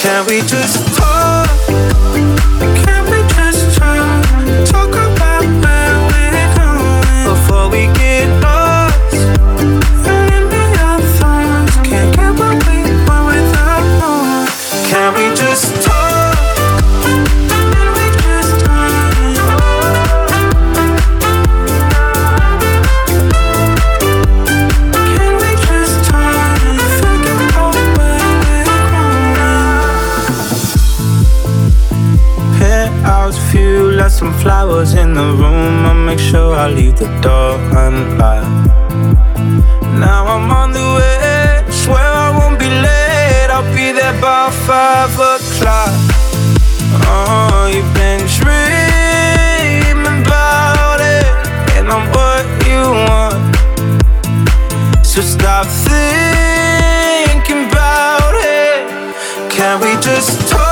Can we just talk? Can we just talk? Talk about where we're going before we get lost. And in our thoughts, can't get what we want without more. Can we just talk? Can we just talk? Can we just talk? Think about where we're going. Penthouse view, left some flowers in the room. I'll make sure I leave the door unlocked. Now I'm on the way, swear I won't be late. I'll be there by 5 o'clock. Oh, you've been dreaming about it, and I'm what you want. So stop thinking about it. Can we just talk?